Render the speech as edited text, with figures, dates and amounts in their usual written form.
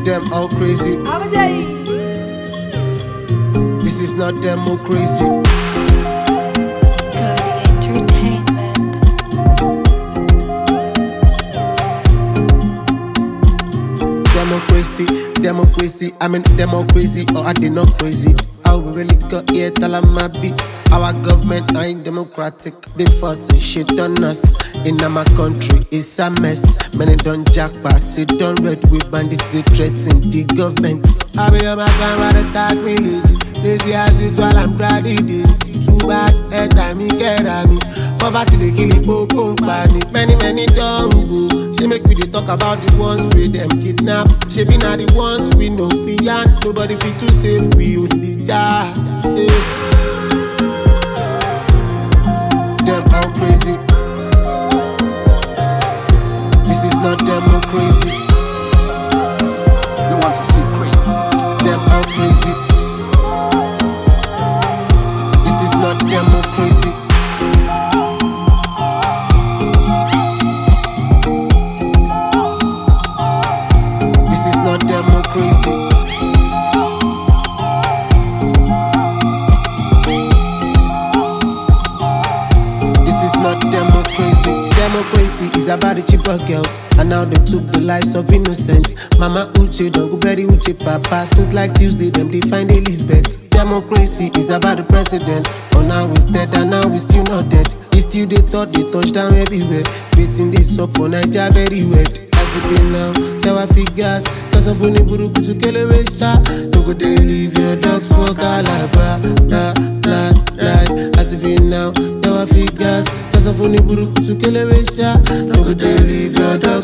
Them all crazy. This is not democracy. Scody Entertainment. Democracy, I mean democracy, or are they not crazy? How we really got here, tell 'em I be. Our government ain't democratic. They forcing shit on us. In my country, it's a mess. Many don't jackpass, it don't red with bandits, they threaten the government. I be on my camera, they tag me lazy. Lazy as it while I'm grinding. Too bad, head by me, get at me. Poverty, they kill it, boom, panic. Many don't go. She make me they talk about the ones with them kidnap. She be not the ones we know beyond. Nobody fit to save, we only die. Them all crazy. This is not democracy. You want to see crazy? Them all crazy. This is not democracy. This is not democracy. This is not democracy. Democracy is about the cheaper girls, and now they took the lives of innocents. Mama Uche, don't go bury Uche Papa. Since like Tuesday, them they find Elizabeth. Democracy is about the president, but now he's dead and now he's still not dead. He still they thought they touch down everywhere. Beating this up for Nigeria very wet. As it be now, shower figures, cause of only buruku to kill a wesha. No go they leave your dogs for Calabar. As it be now, shower figures, cause of only buruku to kill a wesha. No go they leave your dogs.